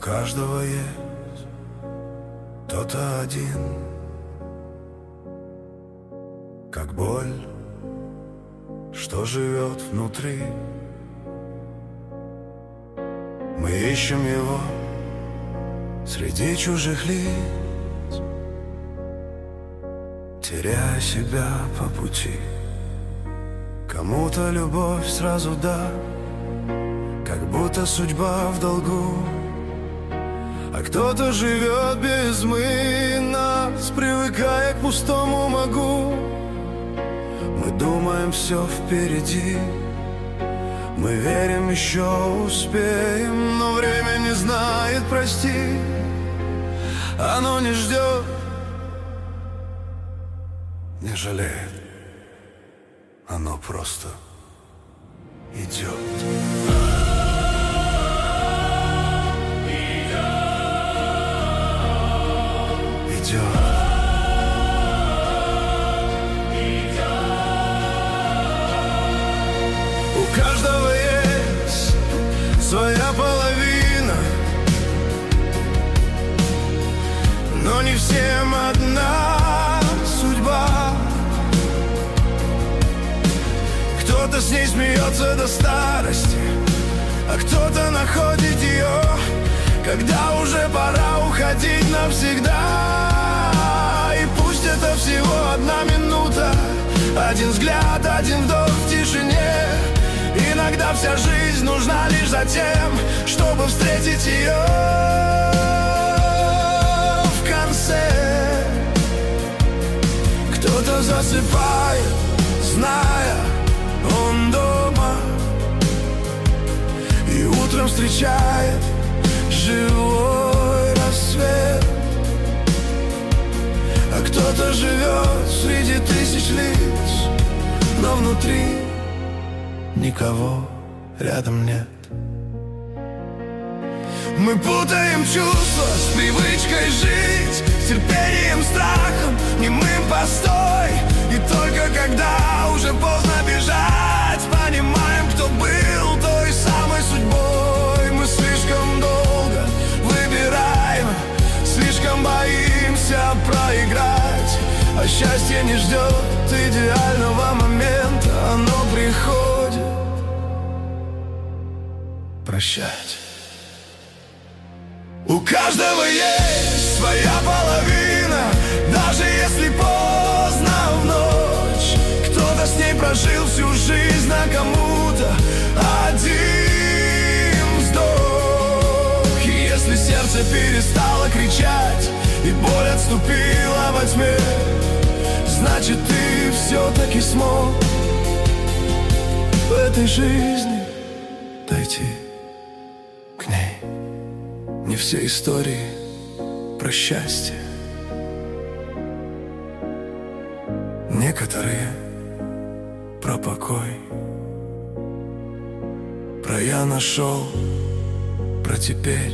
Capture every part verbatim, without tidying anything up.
каждого есть кто-то один, как боль, что живет внутри. Мы ищем его среди чужих лиц, теряя себя по пути. Кому-то любовь сразу да, как будто судьба в долгу, а кто-то живет без мы нас, привыкая к пустому могу. Мы думаем, все впереди, мы верим, еще успеем, но время не знает прости, оно не ждет, не жалеет, оно просто идет. У каждого есть своя половина, но не всем одна судьба. Кто-то с ней смеется до старости, а кто-то находит ее, когда уже пора уходить навсегда. И пусть это всего одна минута, один взгляд, один вдох в тишине. Иногда вся жизнь нужна лишь за тем, чтобы встретить ее в конце. Кто-то засыпает, зная, он дома, и утром встречает живой рассвет. А кто-то живет среди тысяч лиц, но внутри никого рядом нет. Мы путаем чувства с привычкой жить, с терпением, страхом, немым постой. И только когда уже поздно бежать, понимаем, кто был той самой судьбой. Мы слишком долго выбираем, слишком боимся проиграть, а счастье не ждет идеального момента, оно приходит прощать. У каждого есть своя половина, даже если поздно в ночь. Кто-то с ней прожил всю жизнь, а кому-то один вздох. И если сердце перестало кричать и боль отступила во тьме, значит, ты все-таки смог в этой жизни дойти к ней. Не все истории про счастье, некоторые про покой, про я нашел, про теперь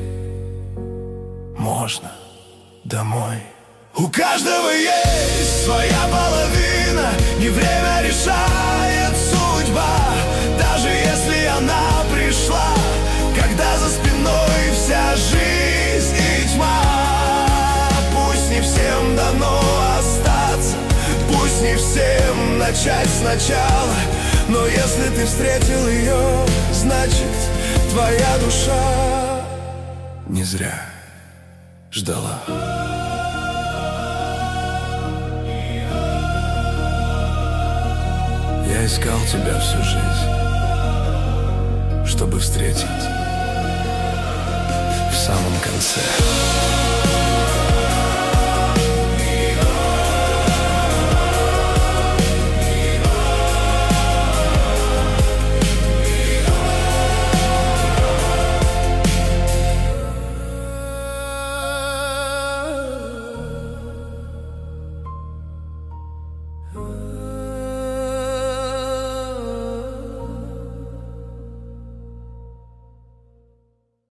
можно домой. У каждого есть своя половина, не время решает судьба, даже если она пришла, когда за спиной вся жизнь и тьма. Пусть не всем дано остаться, пусть не всем начать сначала, но если ты встретил ее, значит, твоя душа не зря ждала. Я искал тебя всю жизнь, чтобы встретить в самом конце.